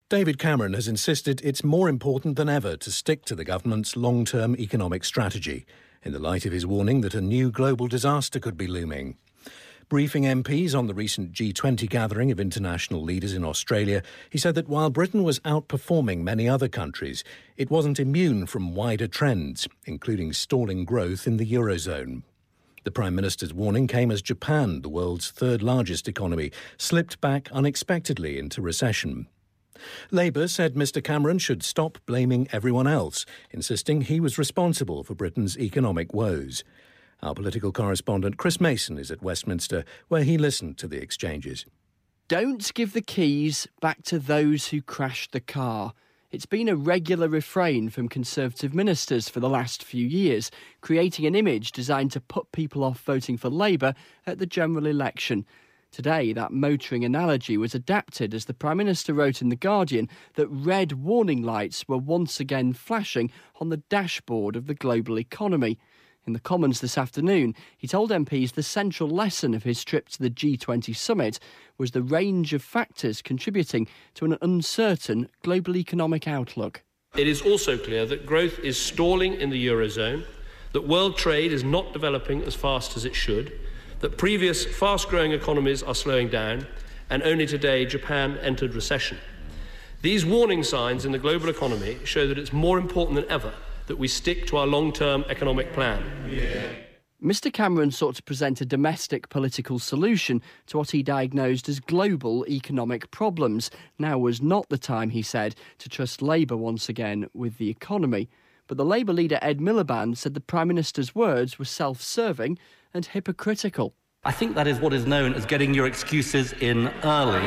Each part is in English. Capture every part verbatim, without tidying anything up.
David Cameron has insisted it's more important than ever to stick to the government's long-term economic strategy, in the light of his warning that a new global disaster could be looming. Briefing M Ps on the recent G twenty gathering of international leaders in Australia, he said that while Britain was outperforming many other countries, it wasn't immune from wider trends, including stalling growth in the Eurozone. The Prime Minister's warning came as Japan, the world's third largest economy, slipped back unexpectedly into recession. Labour said Mr Cameron should stop blaming everyone else, insisting he was responsible for Britain's economic woes. Our political correspondent Chris Mason is at Westminster, where he listened to the exchanges. Don't give the keys back to those who crashed the car. It's been a regular refrain from Conservative ministers for the last few years, creating an image designed to put people off voting for Labour at the general election. Today, that motoring analogy was adapted as the Prime Minister wrote in The Guardian that red warning lights were once again flashing on the dashboard of the global economy. In the Commons this afternoon, he told M Ps the central lesson of his trip to the G twenty summit was the range of factors contributing to an uncertain global economic outlook. It is also clear that growth is stalling in the Eurozone, that world trade is not developing as fast as it should, that previous fast-growing economies are slowing down, and only today Japan entered recession. These warning signs in the global economy show that it's more important than ever that we stick to our long-term economic plan. Yeah. Mr Cameron sought to present a domestic political solution to what he diagnosed as global economic problems. Now was not the time, he said, to trust Labour once again with the economy. But the Labour leader Ed Miliband said the Prime Minister's words were self-serving and hypocritical. I think that is what is known as getting your excuses in early.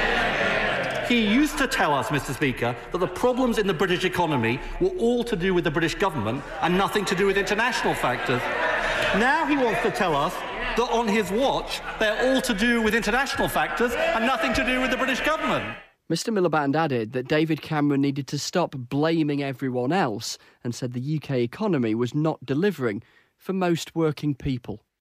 He used to tell us, Mr Speaker, that the problems in the British economy were all to do with the British government and nothing to do with international factors. Now he wants to tell us that on his watch they're all to do with international factors and nothing to do with the British government. Mr Miliband added that David Cameron needed to stop blaming everyone else and said the U K economy was not delivering for most working people.